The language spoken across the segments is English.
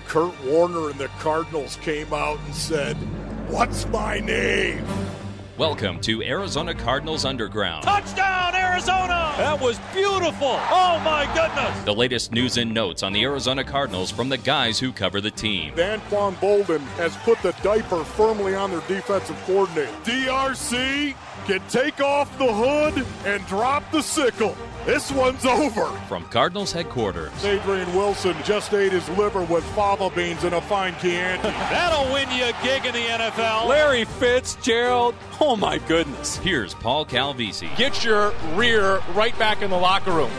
Kurt Warner and the Cardinals came out and said, "What's my name?" Welcome to Arizona Cardinals Underground. Touchdown, Arizona! That was beautiful. Oh, my goodness. The latest news and notes on the Arizona Cardinals from the guys who cover the team. Anquan Bolden has put the diaper firmly on their defensive coordinator. DRC can take off the hood and drop the sickle. This one's over. From Cardinals headquarters. Adrian Wilson just ate his liver with fava beans and a fine Chianti. That'll win you a gig in the NFL. Larry Fitzgerald. Oh, my goodness. Here's Paul Calvisi. Get your rear right back in the locker room.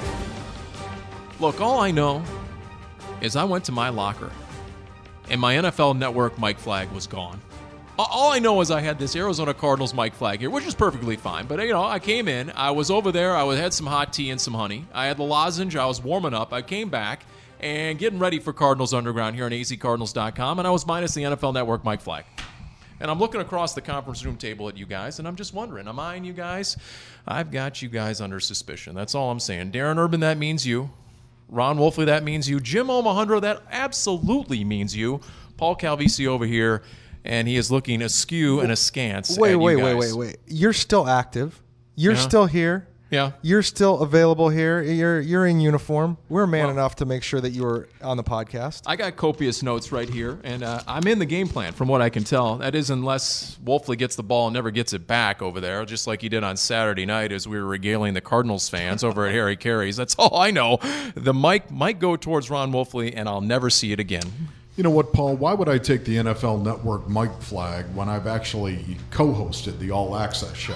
Look, all I know is I went to my locker, and my NFL Network mic flag was gone. All I know is I had this Arizona Cardinals mic flag here, which is perfectly fine. But, I came in. I was over there. I had some hot tea and some honey. I had the lozenge. I was warming up. I came back and getting ready for Cardinals Underground here on azcardinals.com, and I was minus the NFL Network mic flag. And I'm looking across the conference room table at you guys, and I'm just wondering, am I and you guys? I've got you guys under suspicion. That's all I'm saying. Darren Urban, that means you. Ron Wolfley, that means you. Jim Omohundro, that absolutely means you. Paul Calvisi over here. And he is looking askew and askance. Wait. You're still active. You're still here. Yeah. You're still available here. You're in uniform. We're man enough to make sure that you were on the podcast. I got copious notes right here, and I'm in the game plan from what I can tell. That is unless Wolfley gets the ball and never gets it back over there, just like he did on Saturday night as we were regaling the Cardinals fans over at Harry Carey's. That's all I know. The mic might go towards Ron Wolfley, and I'll never see it again. You know what, Paul? Why would I take the NFL Network mic flag when I've actually co-hosted the All Access show?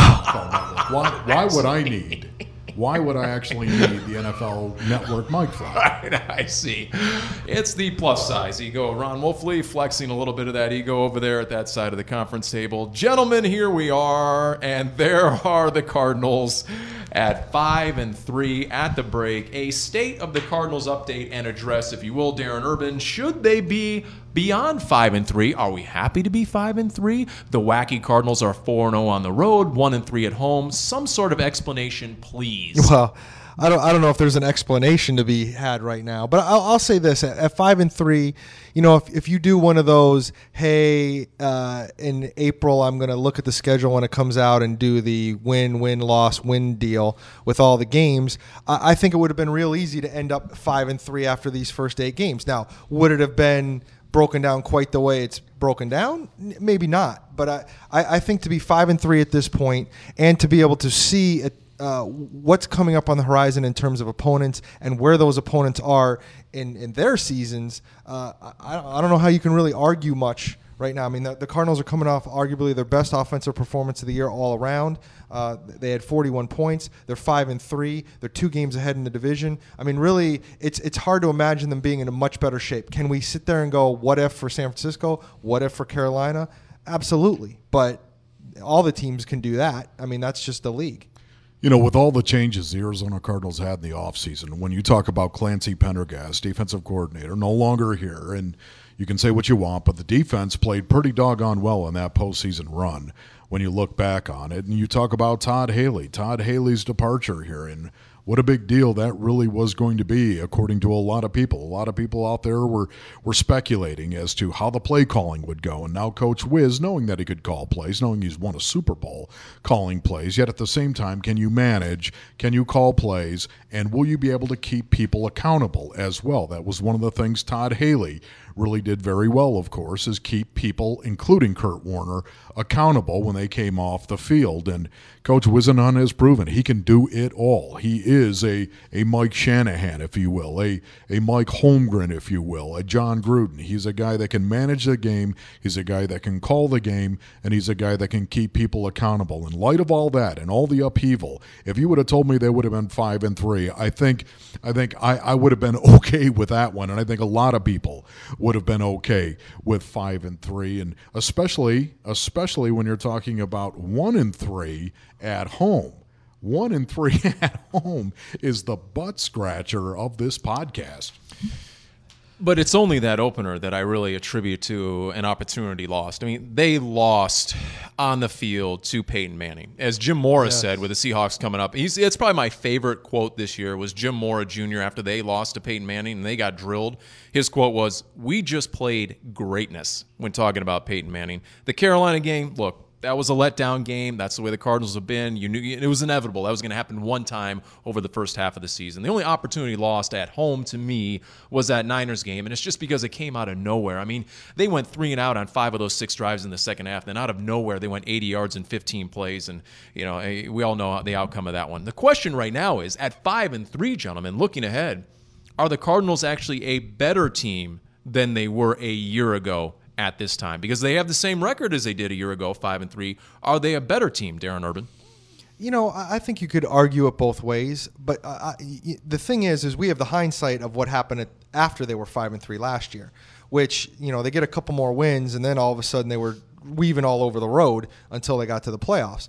Why would I need? Why would I actually need the NFL Network mic flag? I see. It's the plus size ego. Ron Wolfley flexing a little bit of that ego over there at that side of the conference table. Gentlemen, here we are, and there are the Cardinals at 5-3 at the break. A state of the Cardinals update and address, if you will, Darren Urban. Should they be beyond 5-3? Are we happy to be 5-3? The wacky Cardinals are 4-0 on the road, 1-3 at home. Some sort of explanation, please. Well, I don't know if there's an explanation to be had right now, but I'll say this: at 5-3, if you do one of those, hey, in April I'm going to look at the schedule when it comes out and do the win loss win deal with all the games, I think it would have been real easy to end up 5-3 after these first 8 games. Now, would it have been broken down quite the way it's broken down? Maybe not, but I think to be 5-3 at this point and to be able to see what's coming up on the horizon in terms of opponents and where those opponents are in their seasons, I don't know how you can really argue much right now. I mean, the Cardinals are coming off arguably their best offensive performance of the year all around. They had 41 points. They're 5-3. They're 2 games ahead in the division. I mean, really, it's hard to imagine them being in a much better shape. Can we sit there and go, what if for San Francisco? What if for Carolina? Absolutely. But all the teams can do that. I mean, that's just the league. With all the changes the Arizona Cardinals had in the offseason, when you talk about Clancy Pendergast, defensive coordinator, no longer here, and you can say what you want, but the defense played pretty doggone well in that postseason run when you look back on it. And you talk about Todd Haley's departure here, and what a big deal that really was going to be, according to a lot of people. A lot of people out there were speculating as to how the play calling would go. And now Coach Wiz, knowing that he could call plays, knowing he's won a Super Bowl calling plays, yet at the same time, can you manage, can you call plays, and will you be able to keep people accountable as well? That was one of the things Todd Haley really did very well, of course, is keep people, including Kurt Warner, accountable when they came off the field. And Coach Whisenhunt has proven he can do it all. He is a Mike Shanahan, if you will, a Mike Holmgren, if you will, a John Gruden. He's a guy that can manage the game. He's a guy that can call the game, and he's a guy that can keep people accountable. In light of all that and all the upheaval, if you would have told me they would have been 5-3, I think I would have been okay with that one, and I think a lot of people would have been okay with 5-3, and especially when you're talking about 1-3 at home. 1-3 at home is the butt scratcher of this podcast. But it's only that opener that I really attribute to an opportunity lost. I mean, they lost on the field to Peyton Manning. As Jim Mora said with the Seahawks coming up, it's probably my favorite quote this year was Jim Mora Jr. after they lost to Peyton Manning and they got drilled. His quote was, "We just played greatness," when talking about Peyton Manning. The Carolina game, look, that was a letdown game. That's the way the Cardinals have been. You knew it was inevitable. That was going to happen one time over the first half of the season. The only opportunity lost at home to me was that Niners game, and it's just because it came out of nowhere. I mean, they went 3 and out on 5 of those 6 drives in the second half. Then out of nowhere, they went 80 yards in 15 plays, and we all know the outcome of that one. The question right now is, at 5-3, gentlemen, looking ahead, are the Cardinals actually a better team than they were a year ago at this time? Because they have the same record as they did a year ago, 5-3. Are they a better team, Darren Urban? I think you could argue it both ways, but the thing is we have the hindsight of what happened after they were 5-3 last year, which, they get a couple more wins, and then all of a sudden they were weaving all over the road until they got to the playoffs.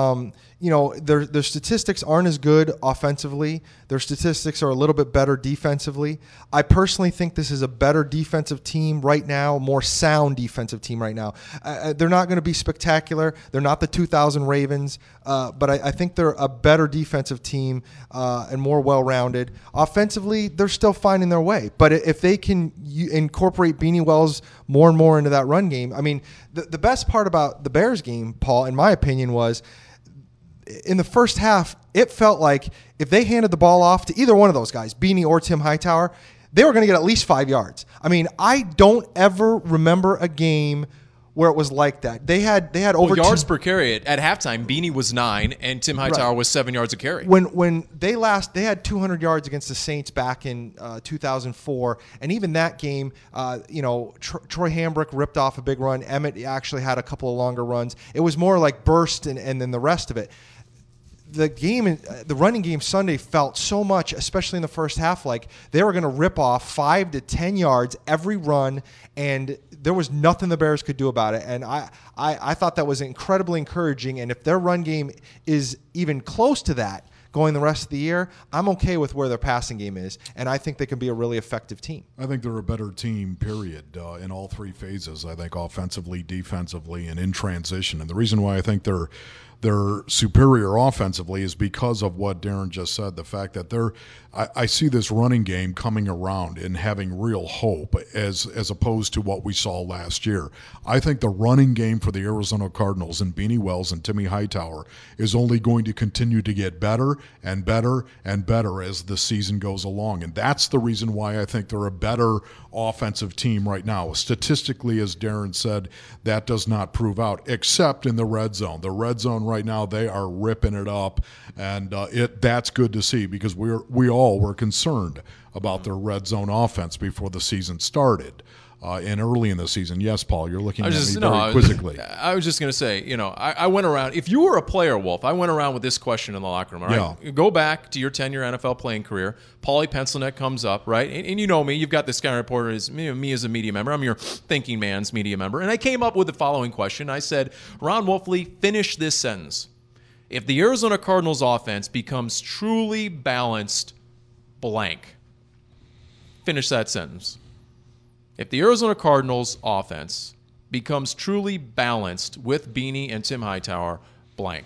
Their statistics aren't as good offensively. Their statistics are a little bit better defensively. I personally think this is a better defensive team right now, more sound defensive team right now. They're not going to be spectacular. They're not the 2000 Ravens, but I think they're a better defensive team and more well-rounded. Offensively, they're still finding their way. But if they can incorporate Beanie Wells more and more into that run game, I mean, the best part about the Bears game, Paul, in my opinion, was in the first half, it felt like if they handed the ball off to either one of those guys, Beanie or Tim Hightower, they were going to get at least 5 yards. I mean, I don't ever remember a game where it was like that. They had over yards per carry at halftime. Beanie was 9 and Tim Hightower was 7 yards a carry. When they had 200 yards against the Saints back in 2004, and even that game, Troy Hambrick ripped off a big run. Emmett actually had a couple of longer runs. It was more like burst and then the rest of it. The running game Sunday felt so much, especially in the first half, like they were going to rip off 5 to 10 yards every run, and there was nothing the Bears could do about it. And I thought that was incredibly encouraging. And if their run game is even close to that going the rest of the year, I'm okay with where their passing game is, and I think they can be a really effective team. I think they're a better team, period, in all 3 phases. I think offensively, defensively, and in transition. And the reason why I think they're superior offensively is because of what Darren just said, the fact that I see this running game coming around and having real hope as opposed to what we saw last year. I think the running game for the Arizona Cardinals and Beanie Wells and Timmy Hightower is only going to continue to get better and better and better as the season goes along. And that's the reason why I think they're a better offensive team right now. Statistically, as Darren said, that does not prove out, except in the red zone. The red zone right now, they are ripping it up, and that's good to see because we all were concerned about their red zone offense before the season started. And early in the season, yes, Paul, you're looking at me very quizzically. I was just going to say, I went around. If you were a player, Wolf, I went around with this question in the locker room. All right, yeah. Go back to your 10-year NFL playing career. Paulie Pencilnet comes up, right? And you know me. You've got the Sky Reporter as me as a media member. I'm your thinking man's media member. And I came up with the following question. I said, Ron Wolfley, finish this sentence. If the Arizona Cardinals offense becomes truly balanced, blank. Finish that sentence. If the Arizona Cardinals offense becomes truly balanced with Beanie and Tim Hightower, blank.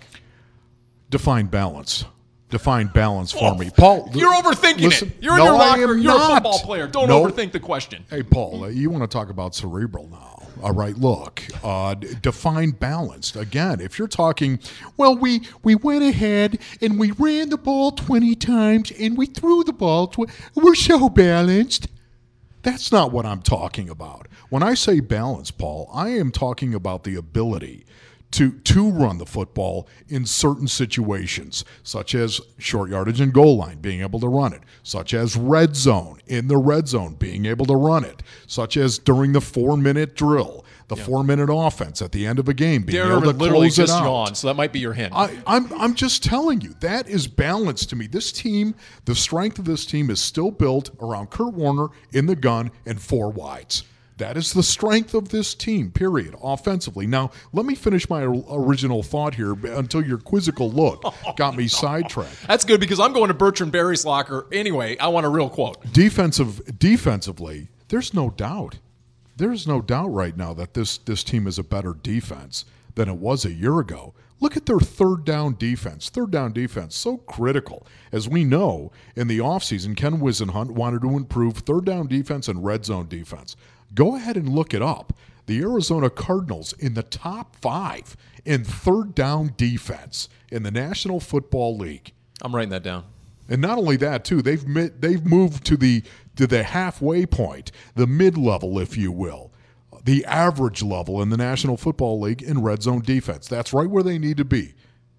Define balance. Define balance for me. Paul, you're overthinking it. You're in your locker. You're a football player. Don't overthink the question. Hey, Paul, you want to talk about cerebral now. All right, look, define balanced. Again, if you're talking, well, we went ahead and we ran the ball 20 times and we threw the ball. We're so balanced. That's not what I'm talking about. When I say balance, Paul, I am talking about the ability to run the football in certain situations, such as short yardage and goal line, being able to run it, such as red zone, in the red zone, being able to run it, such as during the 4-minute drill, the 4-minute offense at the end of a game, being able to close it out. Yawned, so that might be your hint. I'm just telling you, that is balance to me. This team, the strength of this team is still built around Kurt Warner in the gun and 4 wides. That is the strength of this team, period, offensively. Now, let me finish my original thought here until your quizzical look got me sidetracked. That's good because I'm going to Bertrand Berry's locker anyway. I want a real quote. Defensively, there's no doubt. There's no doubt right now that this team is a better defense than it was a year ago. Look at their third down defense. Third down defense, so critical. As we know, in the offseason, Ken Whisenhunt wanted to improve third down defense and red zone defense. Go ahead and look it up. The Arizona Cardinals in the top 5 in third down defense in the National Football League. I'm writing that down. And not only that, too, they've moved to the halfway point, the mid-level, if you will, the average level in the National Football League in red zone defense. That's right where they need to be.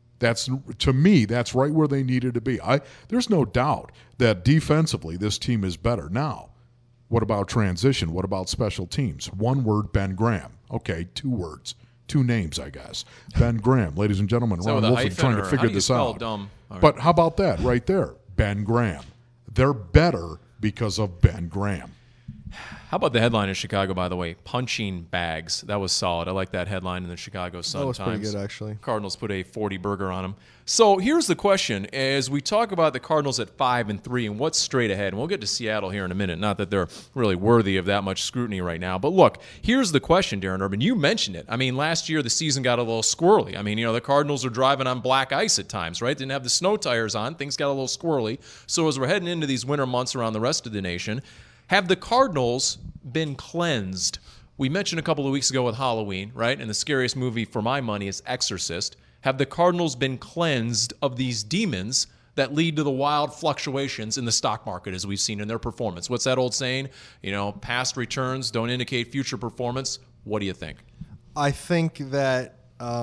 To me, that's right where they needed to be. There's no doubt that defensively this team is better. Now, what about transition? What about special teams? One word, Ben Graham. Okay, 2 words. 2 names, I guess. Ben Graham, ladies and gentlemen. Ron Wolfing trying to figure this out. Right. But how about that right there? Ben Graham. They're better because of Ben Graham. How about the headline in Chicago, by the way? Punching bags. That was solid. I like that headline in the Chicago Sun-Times. That was pretty good, actually. Cardinals put a 40 burger on them. So here's the question. As we talk about the Cardinals at 5-3 and what's straight ahead, and we'll get to Seattle here in a minute. Not that they're really worthy of that much scrutiny right now. But look, here's the question, Darren Urban. You mentioned it. I mean, last year the season got a little squirrely. I mean, the Cardinals are driving on black ice at times, right? Didn't have the snow tires on. Things got a little squirrely. So as we're heading into these winter months around the rest of the nation, have the Cardinals been cleansed? We mentioned a couple of weeks ago with Halloween, right? And the scariest movie for my money is Exorcist. Have the Cardinals been cleansed of these demons that lead to the wild fluctuations in the stock market as we've seen in their performance? What's that old saying? Past returns don't indicate future performance. What do you think? I think that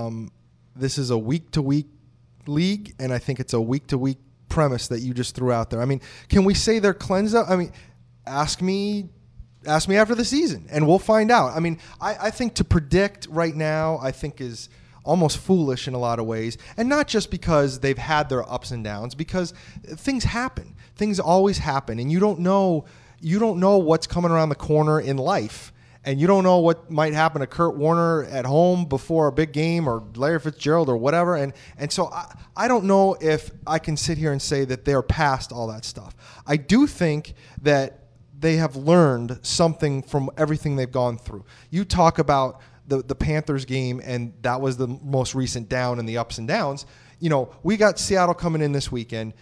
this is a week-to-week league, and I think it's a week-to-week premise that you just threw out there. I mean, can we say they're cleansed up? I mean, ask me after the season, and we'll find out. I mean, I think to predict right now, I think is almost foolish in a lot of ways, and not just because they've had their ups and downs, because things happen. Things always happen, and you don't know what's coming around the corner in life, and you don't know what might happen to Kurt Warner at home before a big game, or Larry Fitzgerald, or whatever. And so I don't know if I can sit here and say that they're past all that stuff. I do think that they have learned something from everything they've gone through. You talk about the Panthers game, and that was the most recent down in the ups and downs. We got Seattle coming in this weekend.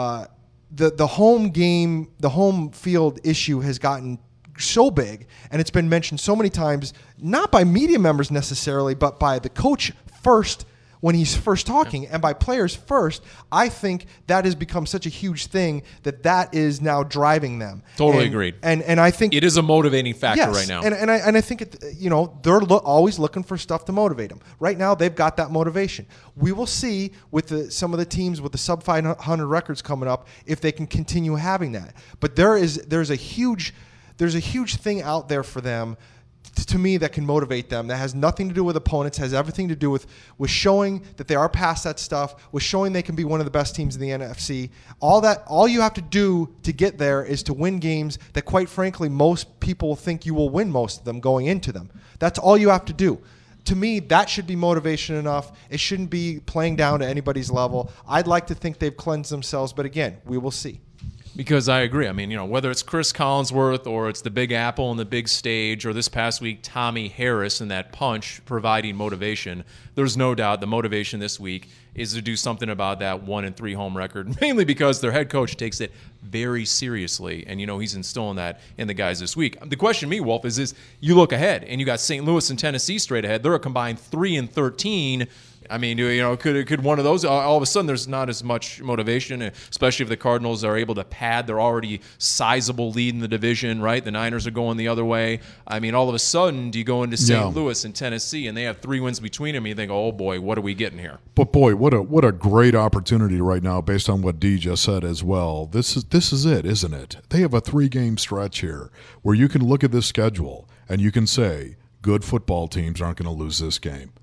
The home game, the home field issue has gotten so big, and it's been mentioned so many times, not by media members necessarily, but by the coach first when he's first talking, and by players first. I think that has become such a huge thing that is now driving them. Totally agreed. And I think it is a motivating factor right now. And I think they're always looking for stuff to motivate them. Right now, they've got that motivation. We will see with some of the teams with the sub 500 records coming up if they can continue having that. But there's a huge thing out there for them, to me, that can motivate them, that has nothing to do with opponents, has everything to do with showing that they are past that stuff, with showing they can be one of the best teams in the NFC. All you have to do to get there is to win games that, quite frankly, most people think you will win most of them going into them. That's all you have to do. To me, that should be motivation enough. It shouldn't be playing down to anybody's level. I'd like to think they've cleansed themselves, but again, we will see. Because I agree. I mean, whether it's Chris Collinsworth or it's the Big Apple on the big stage, or this past week Tommy Harris and that punch providing motivation, there's no doubt the motivation this week is to do something about that 1-3 home record, mainly because their head coach takes it very seriously, and he's instilling that in the guys this week. The question to me, Wolf, is you look ahead, and you got St. Louis and Tennessee straight ahead. They're a combined 3-13. I mean, could one of those, all of a sudden there's not as much motivation, especially if the Cardinals are able to pad their already sizable lead in the division, right? The Niners are going the other way. I mean, all of a sudden, do you go into St. Louis and Tennessee, and they have 3 wins between them, and you think, oh boy, what are we getting here? But boy, what a great opportunity right now, based on what Dee just said as well. This is it, isn't it? They have a 3-game stretch here where you can look at this schedule and you can say, good football teams aren't going to lose this game.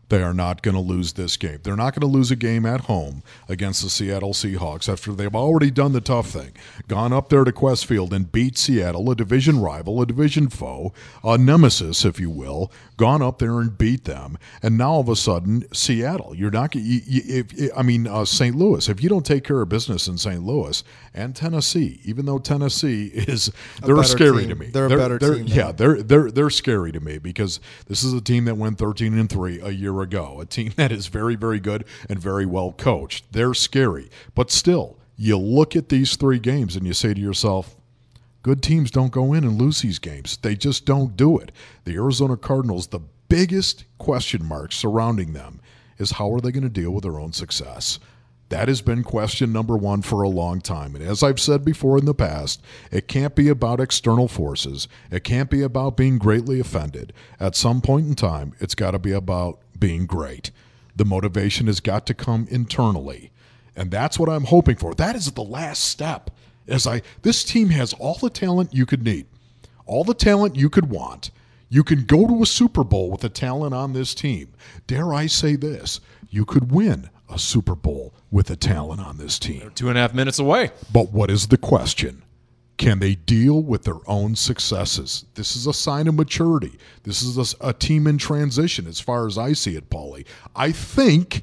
They are not going to lose this game. They're not going to lose a game at home against the Seattle Seahawks after they've already done the tough thing, gone up there to Qwest Field and beat Seattle, a division rival, a division foe, a nemesis, if you will, gone up there and beat them. And now all of a sudden, Seattle, you're not. St. Louis. If you don't take care of business in St. Louis and Tennessee, even though Tennessee they're scary to me. They're a better team. Yeah, they're scary to me because this is a team that went 13-3 a year ago, a team that is very, very good and very well coached. They're scary. But still, you look at these 3 games and you say to yourself, good teams don't go in and lose these games. They just don't do it. The Arizona Cardinals, the biggest question mark surrounding them is how are they going to deal with their own success? That has been question number 1 for a long time. And as I've said before in the past, it can't be about external forces. It can't be about being greatly offended. At some point in time, it's got to be about being great. The motivation has got to come internally. And that's what I'm hoping for. That is the last step. This team has all the talent you could need, all the talent you could want. You can go to a Super Bowl with the talent on this team. Dare I say this, you could win a Super Bowl with the talent on this team. They're 2.5 minutes away. But what is the question? Can they deal with their own successes? This is a sign of maturity. This is a team in transition as far as I see it, Paulie. I think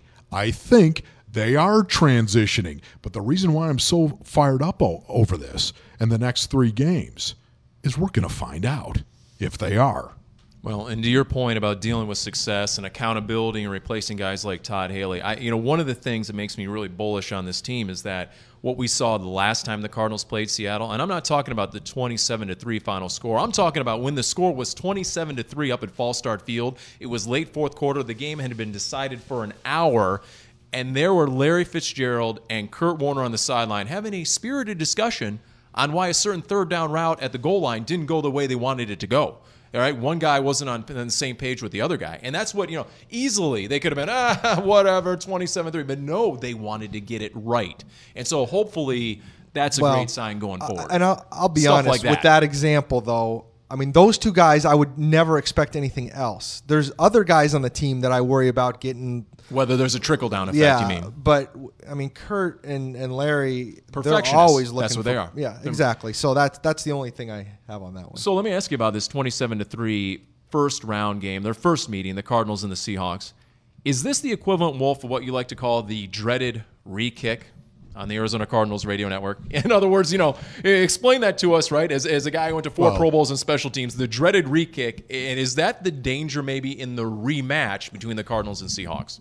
they are transitioning. But the reason why I'm so fired up over this and the next 3 games is we're going to find out if they are. Well, and to your point about dealing with success and accountability and replacing guys like Todd Haley, one of the things that makes me really bullish on this team is that what we saw the last time the Cardinals played Seattle, and I'm not talking about the 27-3 final score. I'm talking about when the score was 27-3 up at False Start Field. It was late fourth quarter. The game had been decided for an hour, and there were Larry Fitzgerald and Kurt Warner on the sideline having a spirited discussion on why a certain third down route at the goal line didn't go the way they wanted it to go. All right, one guy wasn't on the same page with the other guy. And that's what, easily they could have been, whatever, 27-3. But no, they wanted to get it right. And so hopefully that's a great sign going forward. And I'll be honest, with that example, though, I mean, those 2 guys, I would never expect anything else. There's other guys on the team that I worry about getting. Whether there's a trickle-down effect, you mean. But, I mean, Kurt and Larry, they're always looking That's what they are. Yeah, exactly. So that's the only thing I have on that one. So let me ask you about this 27-3 first-round game, their first meeting, the Cardinals and the Seahawks. Is this the equivalent, Wolf, of what you like to call the dreaded re-kick on the Arizona Cardinals radio network? In other words, explain that to us, right? As a guy who went to 4 Pro Bowls and special teams, the dreaded re-kick, and is that the danger maybe in the rematch between the Cardinals and Seahawks?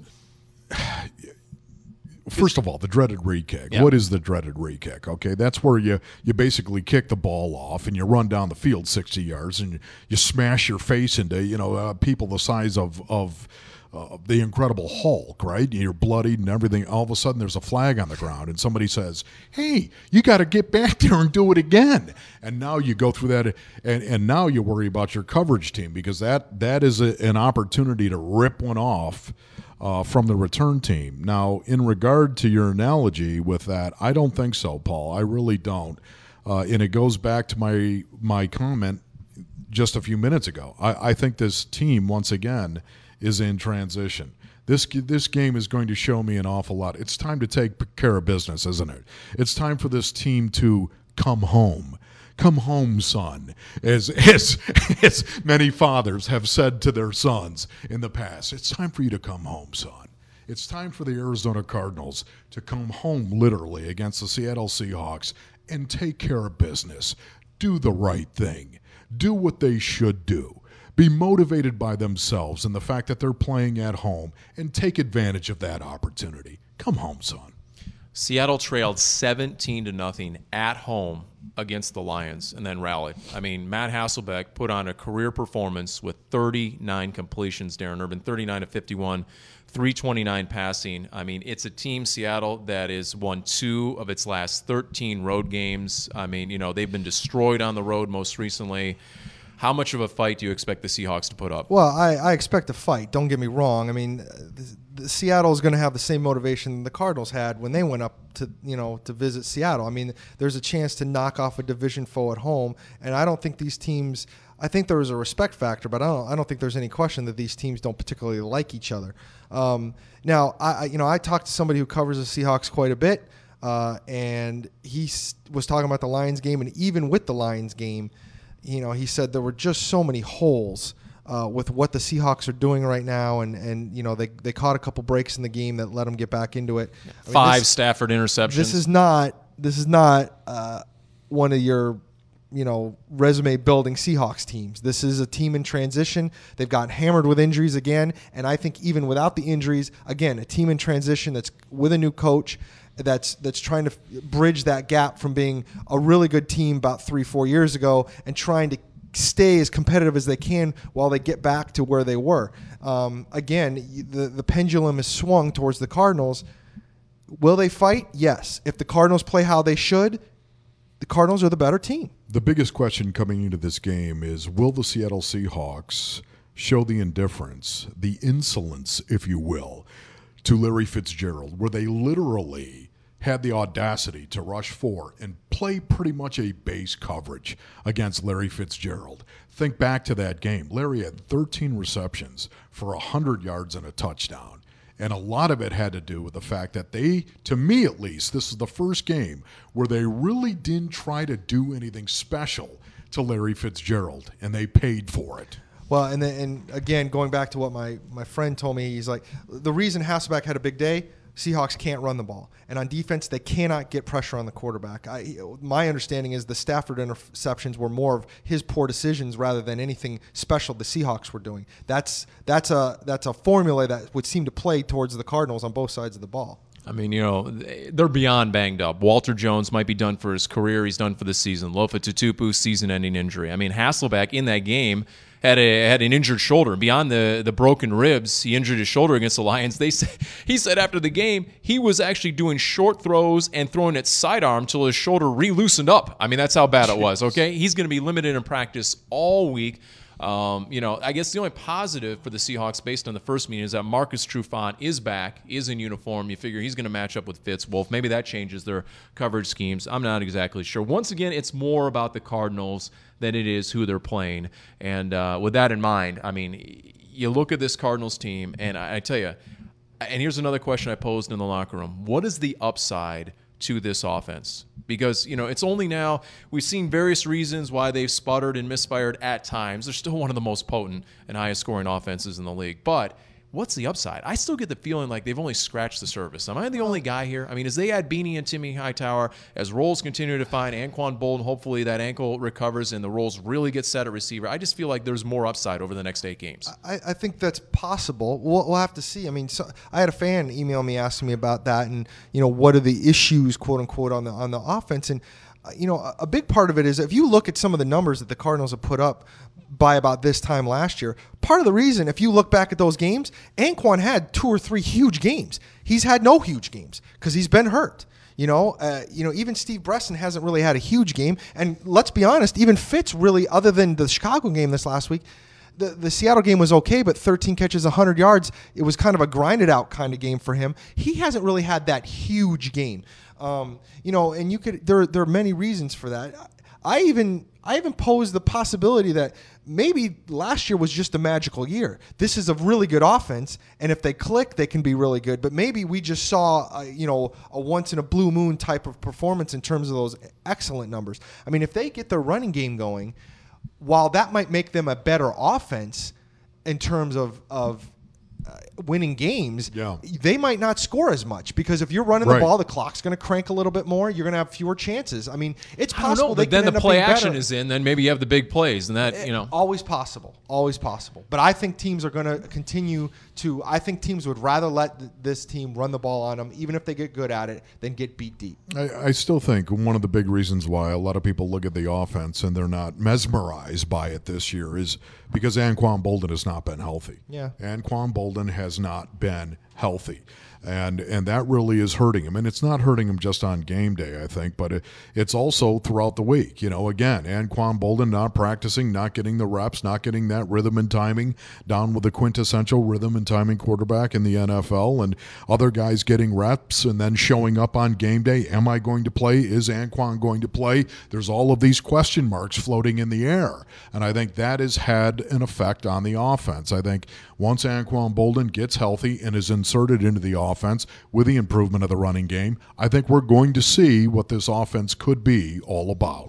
First of all, the dreaded re-kick. Yeah. What is the dreaded re-kick? Okay, that's where you basically kick the ball off and you run down the field 60 yards and you smash your face into people the size of the Incredible Hulk, right? You're bloodied and everything. All of a sudden, there's a flag on the ground, and somebody says, "Hey, you got to get back there and do it again." And now you go through that, and now you worry about your coverage team because that is an opportunity to rip one off from the return team. Now, in regard to your analogy with that, I don't think so, Paul. I really don't. And it goes back to my comment just a few minutes ago. I think this team, once again, is in transition. This game is going to show me an awful lot. It's time to take care of business, isn't it? It's time for this team to come home. Come home, son, as many fathers have said to their sons in the past. It's time for you to come home, son. It's time for the Arizona Cardinals to come home literally against the Seattle Seahawks and take care of business. Do the right thing. Do what they should do. Be motivated by themselves and the fact that they're playing at home and take advantage of that opportunity. Come home, son. Seattle trailed 17-0 at home against the Lions and then rallied. I mean, Matt Hasselbeck put on a career performance with 39 completions, Darren Urban, 39 of 51, 329 passing. I mean, it's a team, Seattle, that has won 2 of its last 13 road games. I mean, they've been destroyed on the road most recently. How much of a fight do you expect the Seahawks to put up? Well, I expect a fight. Don't get me wrong. I mean, Seattle is going to have the same motivation the Cardinals had when they went up to visit Seattle. I mean, there's a chance to knock off a division foe at home, and I don't think these teams. I think there is a respect factor, but I don't think there's any question that these teams don't particularly like each other. Now, I talked to somebody who covers the Seahawks quite a bit, and he was talking about the Lions game, and even with the Lions game, he said there were just so many holes with what the Seahawks are doing right now, and they caught a couple breaks in the game that let them get back into it. Five Stafford interceptions. This is not one of your resume building Seahawks teams. This is a team in transition. They've got hammered with injuries again, and I think even without the injuries, again, a team in transition that's with a new coach. That's trying to bridge that gap from being a really good team about 3-4 years ago and trying to stay as competitive as they can while they get back to where they were. Again, the pendulum is swung towards the Cardinals. Will they fight? Yes. If the Cardinals play how they should, the Cardinals are the better team. The biggest question coming into this game is, will the Seattle Seahawks show the indifference, the insolence, if you will, to Larry Fitzgerald, where they literally had the audacity to rush for and play pretty much a base coverage against Larry Fitzgerald. Think back to that game. Larry had 13 receptions for 100 yards and a touchdown. And a lot of it had to do with the fact that they, to me at least, this is the first game where they really didn't try to do anything special to Larry Fitzgerald, and they paid for it. Well, and again, going back to what my friend told me, he's like, the reason Hasselbeck had a big day, Seahawks can't run the ball. And on defense, they cannot get pressure on the quarterback. My understanding is the Stafford interceptions were more of his poor decisions rather than anything special the Seahawks were doing. That's a formula that would seem to play towards the Cardinals on both sides of the ball. I mean, they're beyond banged up. Walter Jones might be done for his career. He's done for the season. Lofa Tutupu, season-ending injury. I mean, Hasselbeck in that game had an injured shoulder. Beyond the broken ribs, he injured his shoulder against the Lions. He said after the game he was actually doing short throws and throwing it sidearm till his shoulder re-loosened up. I mean, that's how bad it was, okay? He's going to be limited in practice all week. I guess the only positive for the Seahawks based on the first meeting is that Marcus Trufant is back, is in uniform. You figure he's going to match up with Fitz-Wolf. Maybe that changes their coverage schemes. I'm not exactly sure. Once again, it's more about the Cardinals than it is who they're playing. And with that in mind, I mean, you look at this Cardinals team, and I tell you, and here's another question I posed in the locker room. What is the upside to this offense? Because, it's only now we've seen various reasons why they've sputtered and misfired at times. They're still one of the most potent and highest scoring offenses in the league. But what's the upside? I still get the feeling like they've only scratched the surface. Am I the only guy here? I mean, as they add Beanie and Timmy Hightower, as roles continue to find Anquan Bolden, hopefully that ankle recovers and the roles really get set at receiver, I just feel like there's more upside over the next 8 games. I think that's possible. We'll have to see. I mean, I had a fan email me asking me about that and, what are the issues, quote unquote, on the offense. And, a big part of it is if you look at some of the numbers that the Cardinals have put up by about this time last year, part of the reason, if you look back at those games, Anquan had 2 or 3 huge games. He's had no huge games because he's been hurt. Even Steve Bresson hasn't really had a huge game. And let's be honest, even Fitz really, other than the Chicago game this last week, the Seattle game was okay, but 13 catches, 100 yards, it was kind of a grinded out kind of game for him. He hasn't really had that huge game. And you could there are many reasons for that. I even posed the possibility that maybe last year was just a magical year. This is a really good offense, and if they click, they can be really good. But maybe we just saw a once in a blue moon type of performance in terms of those excellent numbers. I mean, if they get their running game going, while that might make them a better offense in terms of winning games, they might not score as much because if you're running the ball, the clock's going to crank a little bit more. You're going to have fewer chances. I mean, it's possible. But then the play action is in. Then maybe you have the big plays, and that always possible. But I think teams are going to continue to. I think teams would rather let this team run the ball on them, even if they get good at it, than get beat deep. I still think one of the big reasons why a lot of people look at the offense and they're not mesmerized by it this year is because Anquan Bolden has not been healthy. Yeah, Anquan Bolden has not been healthy. And that really is hurting him. And it's not hurting him just on game day, I think, but it's also throughout the week. Again, Anquan Boldin not practicing, not getting the reps, not getting that rhythm and timing, down with the quintessential rhythm and timing quarterback in the NFL, and other guys getting reps and then showing up on game day. Am I going to play? Is Anquan going to play? There's all of these question marks floating in the air. And I think that has had an effect on the offense. I think once Anquan Boldin gets healthy and is inserted into the offense with the improvement of the running game, I think we're going to see what this offense could be all about.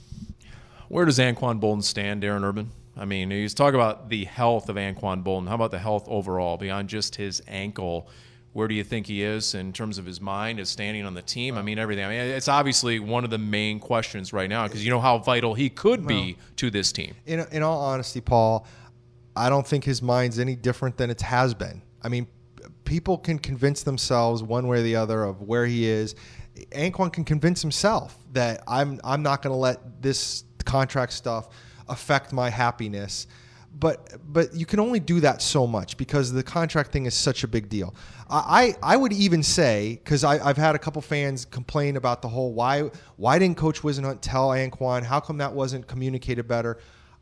Where does Anquan Boldin stand, Darren Urban? I mean, he's talking about the health of Anquan Boldin. How about the health overall, beyond just his ankle? Where do you think he is in terms of his mind, his standing on the team? I mean, everything. I mean, it's obviously one of the main questions right now because you know how vital he could be to this team. In all honesty, Paul, I don't think his mind's any different than it has been. I mean, people can convince themselves one way or the other of where he is. Anquan can convince himself that I'm not going to let this contract stuff affect my happiness. But you can only do that so much because the contract thing is such a big deal. I would even say, because I've had a couple fans complain about the whole why didn't Coach Whisenhunt tell Anquan? How come that wasn't communicated better?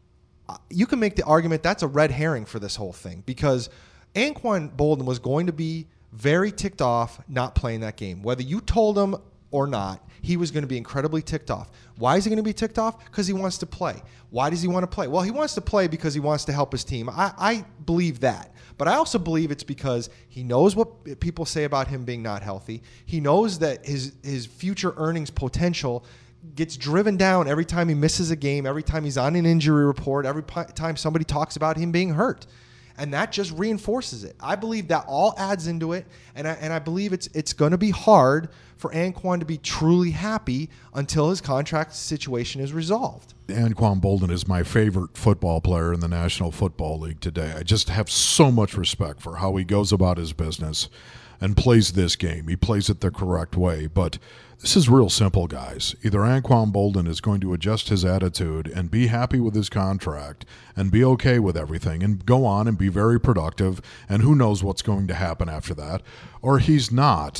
You can make the argument that's a red herring for this whole thing because Anquan Boldin was going to be very ticked off not playing that game. Whether you told him or not, he was going to be incredibly ticked off. Why is he going to be ticked off? Because he wants to play. Why does he want to play? Well, he wants to play because he wants to help his team. I believe that. But I also believe it's because he knows what people say about him being not healthy. He knows that his future earnings potential gets driven down every time he misses a game, every time he's on an injury report, every time somebody talks about him being hurt. And that just reinforces it. I believe that all adds into it, and I believe it's going to be hard for Anquan to be truly happy until his contract situation is resolved. Anquan Boldin is my favorite football player in the National Football League today. I just have so much respect for how he goes about his business and plays this game. He plays it the correct way, but this is real simple, guys. Either Anquan Boldin is going to adjust his attitude and be happy with his contract and be okay with everything and go on and be very productive, and who knows what's going to happen after that, or he's not.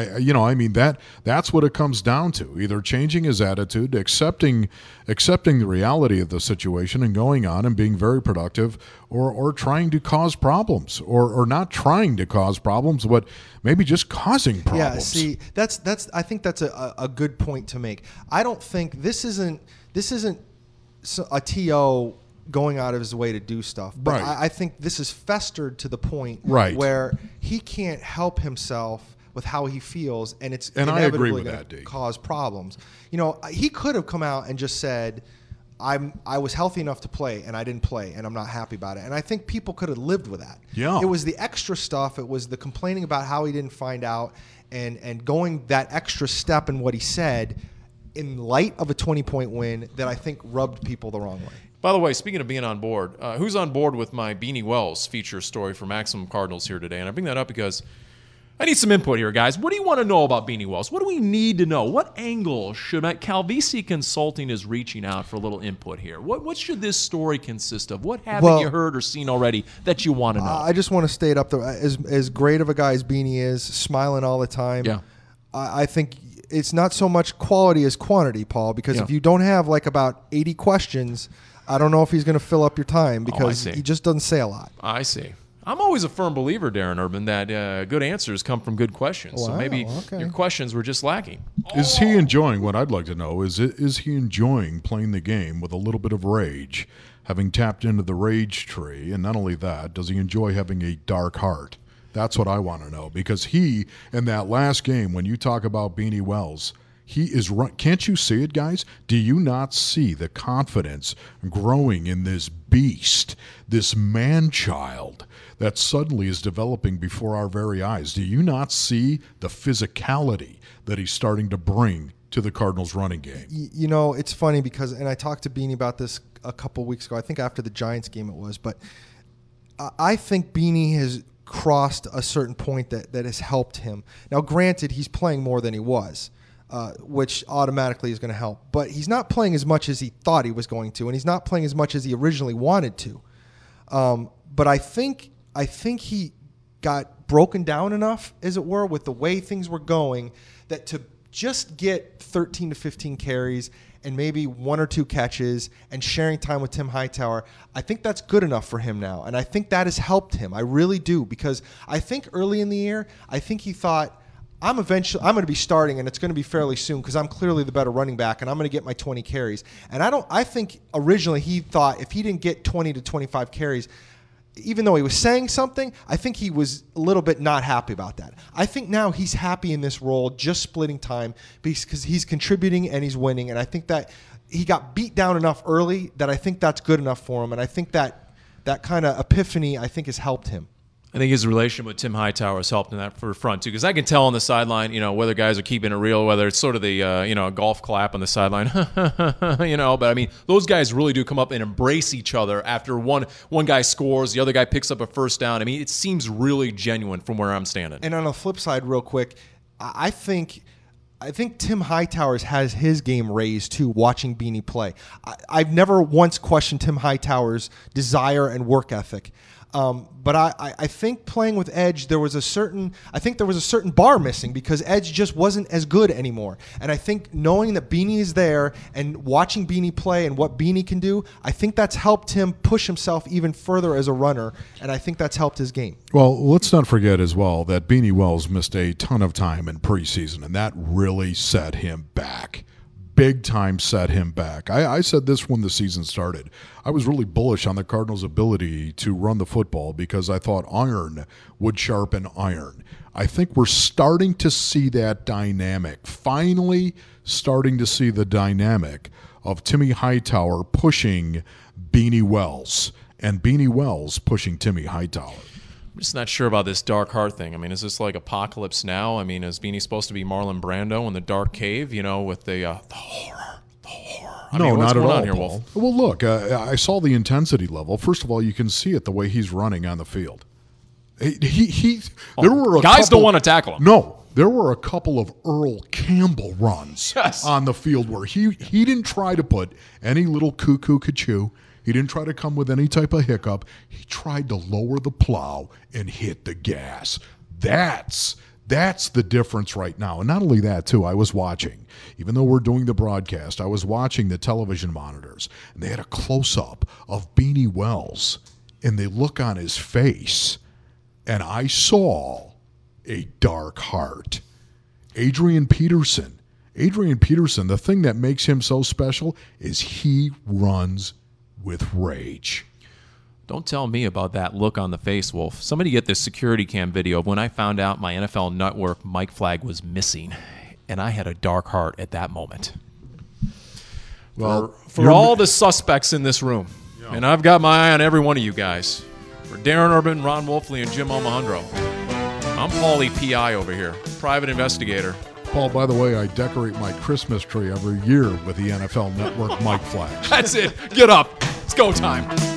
That's what it comes down to. Either changing his attitude, accepting the reality of the situation and going on and being very productive, or trying to cause problems, or not trying to cause problems, but maybe just causing problems. Yeah, see, that's I think that's a good point to make. I don't think this isn't a TO going out of his way to do stuff, but right. I think this is festered to the point right. where he can't help himself with how he feels, and it's and I agree inevitably with going that, to D. cause problems. He could have come out and just said, I was healthy enough to play, and I didn't play, and I'm not happy about it. And I think people could have lived with that. Yeah. It was the extra stuff. It was the complaining about how he didn't find out and going that extra step in what he said in light of a 20-point win that I think rubbed people the wrong way. By the way, speaking of being on board, who's on board with my Beanie Wells feature story for Maximum Cardinals here today? And I bring that up because I need some input here, guys. What do you want to know about Beanie Wells? What do we need to know? What angle should Calvisi Consulting is reaching out for a little input here? What should this story consist of? What haven't you heard or seen already that you want to know? I just want to state up there, as great of a guy as Beanie is, smiling all the time. Yeah. I think it's not so much quality as quantity, Paul, because if you don't have like about 80 questions, I don't know if he's going to fill up your time because he just doesn't say a lot. I see. I'm always a firm believer, Darren Urban, that good answers come from good questions. Wow, so maybe your questions were just lacking. Is he enjoying, what I'd like to know, is he enjoying playing the game with a little bit of rage, having tapped into the rage tree? And not only that, does he enjoy having a dark heart? That's what I want to know. Because he, in that last game, when you talk about Beanie Wells, he is right. Can't you see it, guys? Do you not see the confidence growing in this beast, this man-child that suddenly is developing before our very eyes? Do you not see the physicality that he's starting to bring to the Cardinals running game? It's funny because, and I talked to Beanie about this a couple weeks ago, I think after the Giants game it was, but I think Beanie has crossed a certain point that has helped him. Now, granted, he's playing more than he was. Which automatically is going to help. But he's not playing as much as he thought he was going to, and he's not playing as much as he originally wanted to. But I think he got broken down enough, as it were, with the way things were going, that to just get 13 to 15 carries and maybe 1 or 2 catches and sharing time with Tim Hightower, I think that's good enough for him now. And I think that has helped him. I really do, because I think early in the year, I think he thought, I'm going to be starting, and it's going to be fairly soon because I'm clearly the better running back, and I'm going to get my 20 carries. And I think originally he thought if he didn't get 20 to 25 carries, even though he was saying something, I think he was a little bit not happy about that. I think now he's happy in this role, just splitting time, because he's contributing and he's winning. And I think that he got beat down enough early that I think that's good enough for him. And I think that kind of epiphany, I think, has helped him. I think his relationship with Tim Hightower has helped in that for front, too, because I can tell on the sideline, whether guys are keeping it real, whether it's sort of the, golf clap on the sideline, but I mean, those guys really do come up and embrace each other after one guy scores, the other guy picks up a first down. I mean, it seems really genuine from where I'm standing. And on the flip side, real quick, I think Tim Hightower has his game raised, too, watching Beanie play. I've never once questioned Tim Hightower's desire and work ethic. But I think playing with Edge, there was a certain bar missing because Edge just wasn't as good anymore. And I think knowing that Beanie is there and watching Beanie play and what Beanie can do, I think that's helped him push himself even further as a runner, and I think that's helped his game. Well, let's not forget as well that Beanie Wells missed a ton of time in preseason, and that really set him back. Big time set him back. I said this when the season started. I was really bullish on the Cardinals' ability to run the football because I thought iron would sharpen iron. I think we're starting to see that dynamic, finally starting to see the dynamic of Timmy Hightower pushing Beanie Wells and Beanie Wells pushing Timmy Hightower. I'm just not sure about this Dark Heart thing. I mean, is this like Apocalypse Now? I mean, is Beanie supposed to be Marlon Brando in the dark cave, with the horror? I No, mean, what's not at going all, on here, Paul. Wolf? Well, look, I saw the intensity level. First of all, you can see it the way he's running on the field. There were guys don't want to tackle him. No, there were a couple of Earl Campbell runs on the field where he didn't try to put any little cuckoo-cachoo. He didn't try to come with any type of hiccup. He tried to lower the plow and hit the gas. That's the difference right now. And not only that, too, I was watching, even though we're doing the broadcast, I was watching the television monitors, and they had a close-up of Beanie Wells, and they look on his face, and I saw a dark heart. Adrian Peterson, the thing that makes him so special is he runs with rage. Don't tell me about that look on the face, Wolf. Somebody get this security cam video of when I found out my NFL Network Mike Flag was missing, and I had a dark heart at that moment. Well, for all the suspects in this room, and I've got my eye on every one of you guys, for Darren Urban, Ron Wolfley, and Jim Omohundro, I'm Paulie P.I. over here, private investigator. Paul, by the way, I decorate my Christmas tree every year with the NFL Network Mike Flag. That's it. Get up. It's go time.